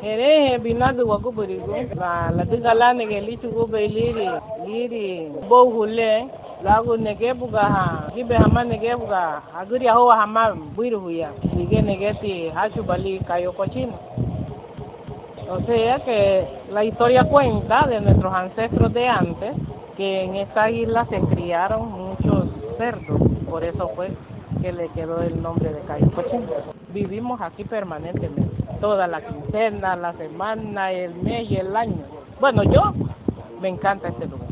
Ere binadu wakuburigo la digala nege lichugo liri bohule lagu nege buga ha gibe hama nege buga aguri ho hama buiru huya dige negeti hachu bali kayo cochino. O sea que la historia cuenta de nuestros ancestros de antes que en esta isla se criaron muchos cerdos, por eso fue que le quedó el nombre de Cayo Cochino. Vivimos aquí permanentemente, toda la quincena, la semana, el mes y el año. Bueno, yo me encanta este lugar.